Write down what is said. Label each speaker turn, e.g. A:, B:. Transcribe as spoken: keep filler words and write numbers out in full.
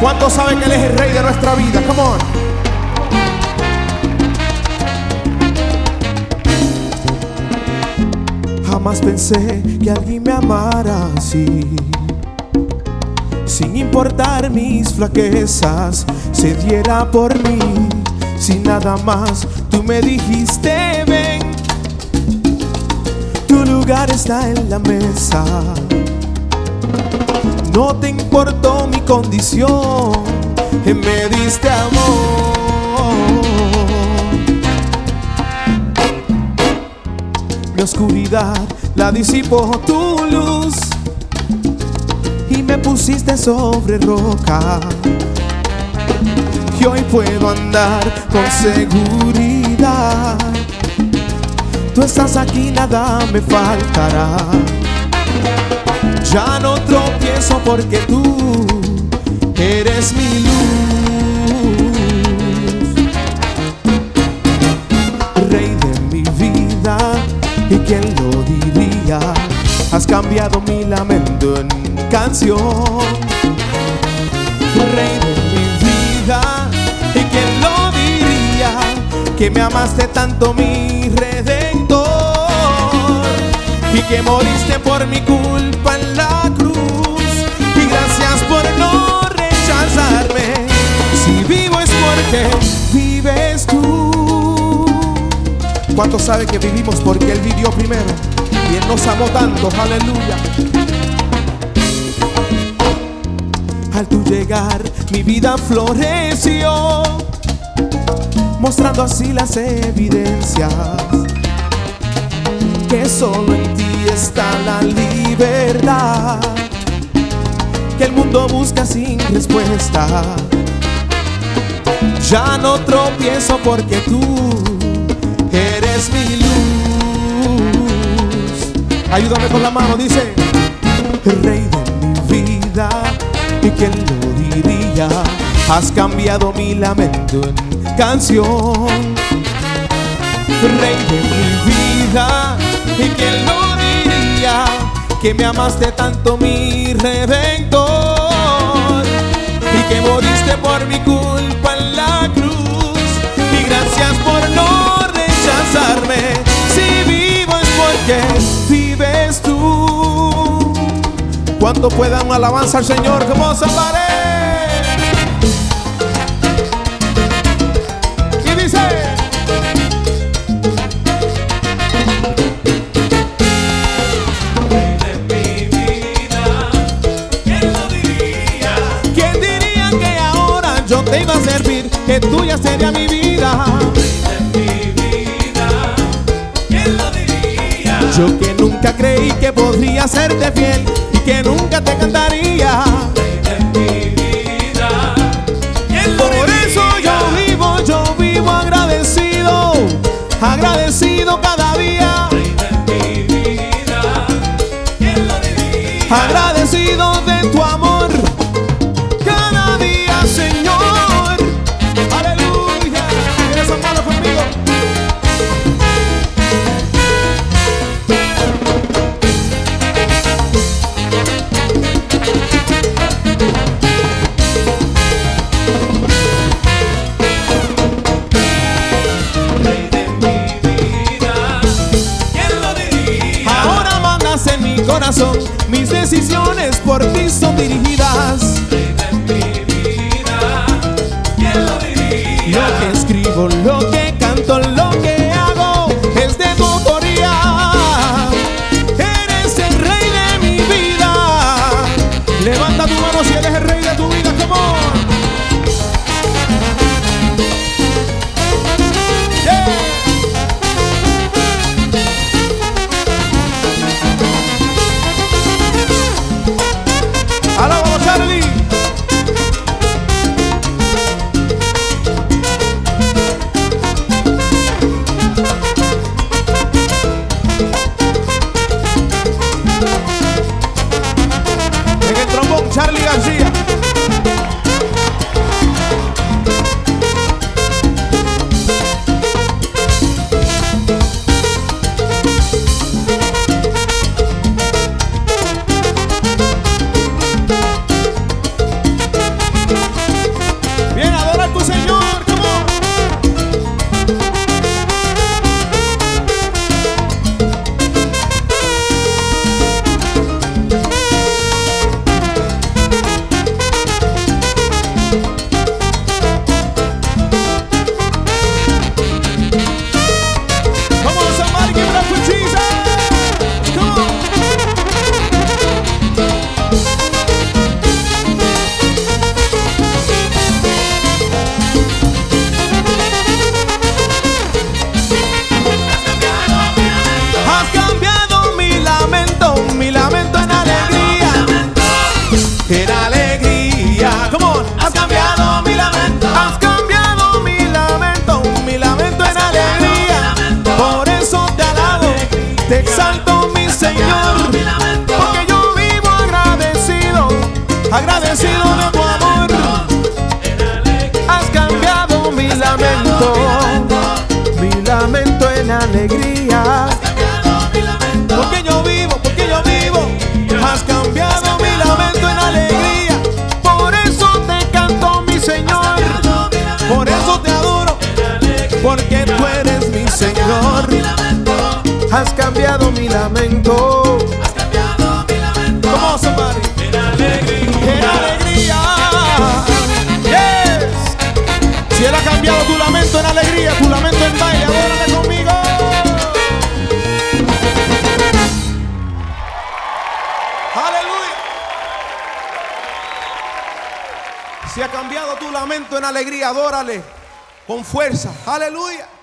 A: ¿Cuántos saben que Él es el Rey de nuestra vida? Come on. Jamás pensé que alguien me amara así, sin importar mis flaquezas, se diera por mí. Sin nada más, tú me dijiste ven, tu lugar está en la mesa. No te importó mi condición, me diste amor. Mi oscuridad la disipó tu luz y me pusiste sobre roca. Y hoy puedo andar con seguridad. Tú estás aquí, nada me faltará. Ya no tropiezo porque tú eres mi luz. Rey de mi vida, ¿y quién lo diría? Has cambiado mi lamento en canción. Rey de mi vida, ¿y quién lo diría? Que me amaste tanto, mi Redentor, y que moriste por mi culpa en la cruz. Y gracias por no rechazarme. Si vivo es porque vives tú. ¿Cuántos saben que vivimos porque Él vivió primero y Él nos amó tanto? Aleluya. Al tu llegar mi vida floreció, mostrando así las evidencias que solo en ti está la libertad, que el mundo busca sin respuesta. Ya no tropiezo porque tú eres mi luz. Ayúdame con la mano, dice: Rey de mi vida, ¿y quién lo diría? Has cambiado mi lamento en canción. Rey de mi vida, ¿y quién lo diría? Que me amaste tanto, mi Redentor, y que moriste por mi culpa en la cruz. Y gracias por no rechazarme. Si vivo es porque vives tú. ¿Cuánto puedan alabanza al Señor? Como se pare. Y dice: Rey de mi vida, ¿quién lo diría? ¿Quién diría que ahora yo te iba a servir? Que tuya sería mi vida. Rey de mi vida, ¿quién lo diría? Yo que nunca creí que podría serte fiel, que nunca te cantaría. Rey de mi vida, ¿quién lo diría? Por eso yo vivo, yo vivo agradecido, agradecido cada día. Rey de mi vida, ¿quién lo diría? Agradecido de tu amor cada día, Señor. Aleluya. ¿Quieres amarlo conmigo? Corazón, mis decisiones por ti son dirigidas. Rey de mi vida, ¿quién lo diría? Lo que escribo, lo que canto, lo que hago es de tu autoría. Eres el Rey de mi vida. Levanta tu mano si eres el Rey de tu vida. Come on. Yeah. ¡Alabamos, Charlie! En el trombón, Charlie García. agradecido de tu amor.
B: Has cambiado mi lamento, mi lamento en alegría.
A: Porque yo vivo, porque yo vivo. Has cambiado mi lamento en alegría.
B: Por eso te canto, mi Señor.
A: Por eso te adoro, porque tú eres mi Señor.
B: Has cambiado mi lamento.
A: ¿Cómo se pare?
C: En alegría.
A: En alegría. Yes. Si Él ha cambiado tu lamento en alegría, tu lamento en baile, adórale conmigo. Aleluya. Si ha cambiado tu lamento en alegría, adórale con fuerza. Aleluya.